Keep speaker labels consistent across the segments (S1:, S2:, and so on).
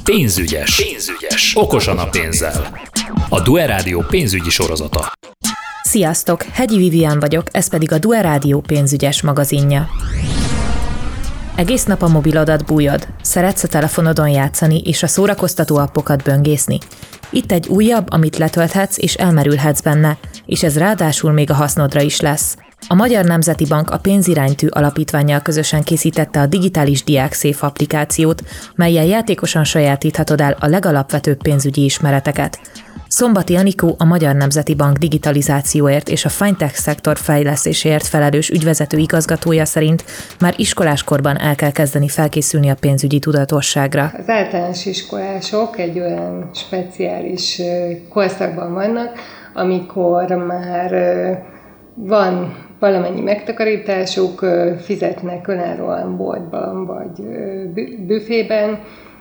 S1: Pénzügyes. Okosan a pénzzel. A Due Rádió pénzügyi sorozata.
S2: Sziasztok! Hegyi Vivian vagyok, ez pedig a Due Rádió pénzügyes magazinja. Egész nap a mobilodat bújod, szeretsz a telefonodon játszani és a szórakoztató appokat böngészni. Itt egy újabb, amit letölthetsz és elmerülhetsz benne, és ez ráadásul még a hasznodra is lesz. A Magyar Nemzeti Bank a Pénziránytű Alapítvánnyal közösen készítette a digitális DiákSafe applikációt, mellyel játékosan sajátíthatod el a legalapvetőbb pénzügyi ismereteket. Szombati Anikó, a Magyar Nemzeti Bank digitalizációért és a fintech szektor fejlesztéséért felelős ügyvezető igazgatója szerint már iskoláskorban el kell kezdeni felkészülni a pénzügyi tudatosságra.
S3: Az általános iskolások egy olyan speciális korszakban vannak, amikor már van valamennyi megtakarításuk, fizetnek önállóan boltban vagy büfében,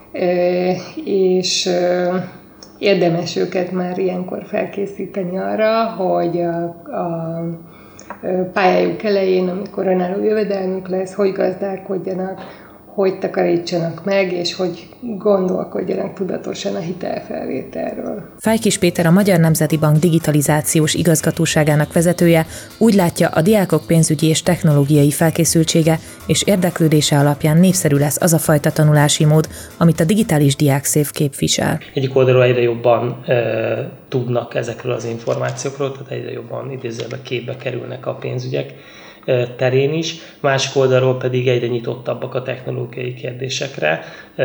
S3: és érdemes őket már ilyenkor felkészíteni arra, hogy a pályájuk elején, amikor önálló jövedelmük lesz, hogy gazdálkodjanak, hogy takarítsanak meg, és hogy gondolkodjanak tudatosan a hitelfelvételről.
S2: Fájkis Péter, a Magyar Nemzeti Bank digitalizációs igazgatóságának vezetője úgy látja, a diákok pénzügyi és technológiai felkészültsége és érdeklődése alapján népszerű lesz az a fajta tanulási mód, amit a digitális DiákSafe képvisel.
S4: Egyik oldalról egyre jobban tudnak ezekről az információkról, tehát egyre jobban idézőjelben képbe kerülnek a pénzügyek terén is, másik oldalról pedig egyre nyitottabbak a technológiai kérdésekre.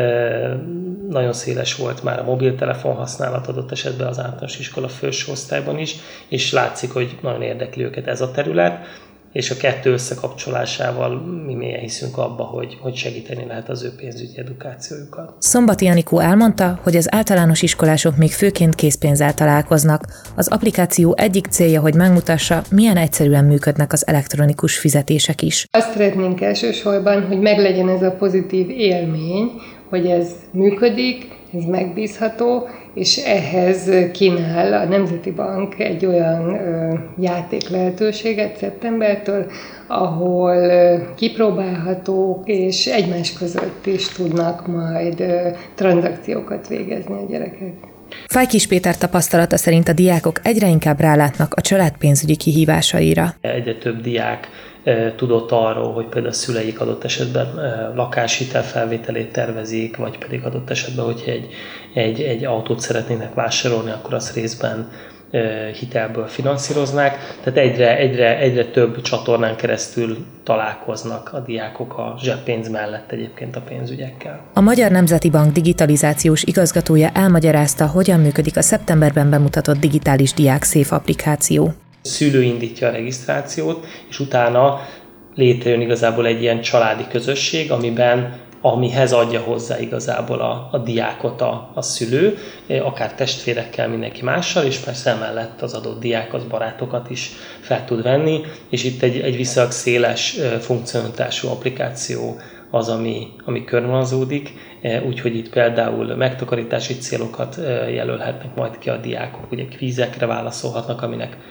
S4: Nagyon széles volt már a mobiltelefon használat adott esetben az általános iskola felső osztályban is, és látszik, hogy nagyon érdekli őket ez a terület, és a kettő összekapcsolásával mi mélyen hiszünk abba, hogy segíteni lehet az ő pénzügyi edukációjukat.
S2: Szombati Anikó elmondta, hogy az általános iskolások még főként készpénzzel találkoznak. Az applikáció egyik célja, hogy megmutassa, milyen egyszerűen működnek az elektronikus fizetések is.
S3: Azt szeretnénk elsősorban, hogy meglegyen ez a pozitív élmény, hogy ez működik, ez megbízható, és ehhez kínál a Nemzeti Bank egy olyan játék lehetőséget szeptembertől, ahol kipróbálhatók és egymás között is tudnak majd tranzakciókat végezni a gyerekek.
S2: Fájkis Péter tapasztalata szerint a diákok egyre inkább rálátnak a család pénzügyi kihívásaira.
S4: Egyre több diák tudott arról, hogy például a szüleik adott esetben lakáshitel felvételét tervezik, vagy pedig adott esetben, hogy egy autót szeretnének vásárolni, akkor azt részben hitelből finanszíroznák. Tehát egyre több csatornán keresztül találkoznak a diákok a zseppénz mellett egyébként a pénzügyekkel.
S2: A Magyar Nemzeti Bank digitalizációs igazgatója elmagyarázta, hogyan működik a szeptemberben bemutatott digitális DiákSafe applikáció.
S4: Szülő indítja a regisztrációt, és utána létrejön igazából egy ilyen családi közösség, amihez adja hozzá igazából a diákot a szülő, akár testvérekkel, mindenki mással, és persze emellett az adott diák az barátokat is fel tud venni, és itt egy viszonylag széles funkcionalitású applikáció az, ami körvonalazódik, úgyhogy itt például megtakarítási célokat jelölhetnek majd ki a diákok, ugye kvízekre válaszolhatnak,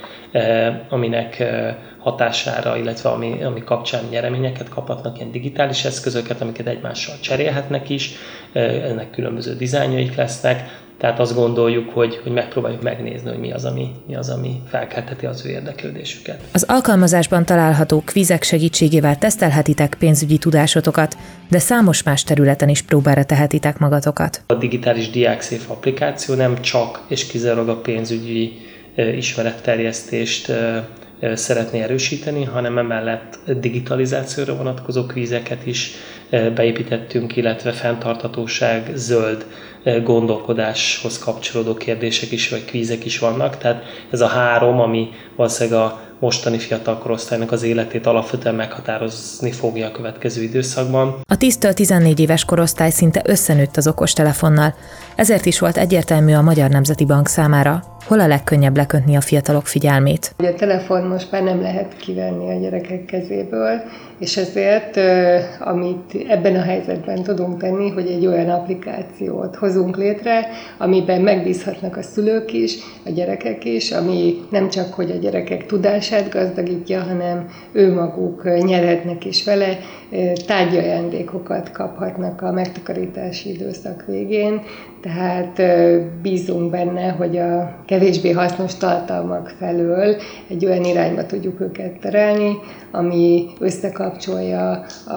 S4: aminek hatására, illetve ami kapcsán nyereményeket kaphatnak, ilyen digitális eszközöket, amiket egymással cserélhetnek is, ennek különböző dizájnjaik lesznek, tehát azt gondoljuk, hogy megpróbáljuk megnézni, hogy mi az, ami felkeltheti az ő érdeklődésüket.
S2: Az alkalmazásban található kvízek segítségével tesztelhetitek pénzügyi tudásotokat, de számos más területen is próbára tehetitek magatokat.
S4: A digitális DiákSafe applikáció nem csak és kizárólag a pénzügyi ismeretterjesztést szeretné erősíteni, hanem emellett digitalizációra vonatkozó kvízeket is beépítettünk, illetve fenntarthatóság, zöld gondolkodáshoz kapcsolódó kérdések is, vagy kvízek is vannak. Tehát ez a három, ami valószínűleg a mostani fiatal korosztálynak az életét alapvetően meghatározni fogja a következő időszakban.
S2: A 10-14 éves korosztály szinte összenőtt az okostelefonnal, ezért is volt egyértelmű a Magyar Nemzeti Bank számára, hol a legkönnyebb lekötni a fiatalok figyelmét.
S3: A telefon most már nem lehet kivenni a gyerekek kezéből, és ezért, amit ebben a helyzetben tudunk tenni, hogy egy olyan applikációt hozunk létre, amiben megbízhatnak a szülők is, a gyerekek is, ami nem csak, hogy a gyerekek tudását társát gazdagítja, hanem ő maguk nyerhetnek is vele, tárgyajándékokat kaphatnak a megtakarítási időszak végén, tehát bízunk benne, hogy a kevésbé hasznos tartalmak felől egy olyan irányba tudjuk őket terelni, ami összekapcsolja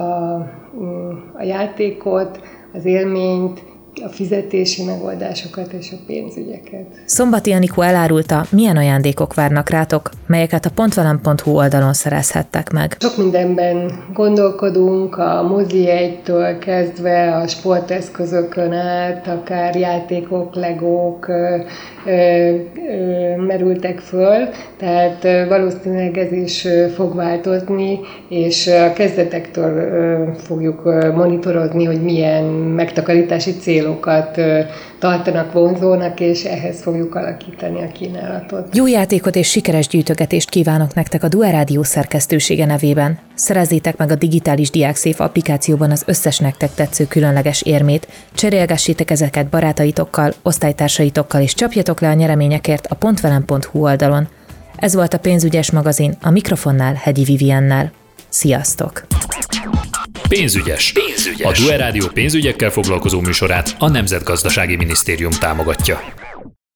S3: a játékot, az élményt, a fizetési megoldásokat és a pénzügyeket.
S2: Szombati Anikó elárulta, milyen ajándékok várnak rátok, melyeket a pontvelem.hu oldalon szerezhettek meg.
S3: Sok mindenben gondolkodunk, a mozijegytől kezdve a sporteszközökön át, akár játékok, legók merültek föl, tehát valószínűleg ez is fog változni, és a kezdetektől fogjuk monitorozni, hogy milyen megtakarítási célokat tartanak vonzónak, és ehhez fogjuk alakítani a kínálatot.
S2: Jó játékot és sikeres gyűjtögetést kívánok nektek a Due Rádió szerkesztősége nevében. Szerezzétek meg a digitális Diákszéf applikációban az összes nektek tetsző különleges érmét, cserélgessétek ezeket barátaitokkal, osztálytársaitokkal, és csapjatok le a nyereményekért a pontvelem.hu oldalon. Ez volt a Pénzügyes magazin, a mikrofonnál Hegyi Viviennel. Sziasztok!
S1: Pénzügyes. A Due Rádió pénzügyekkel foglalkozó műsorát a Nemzetgazdasági Minisztérium támogatja.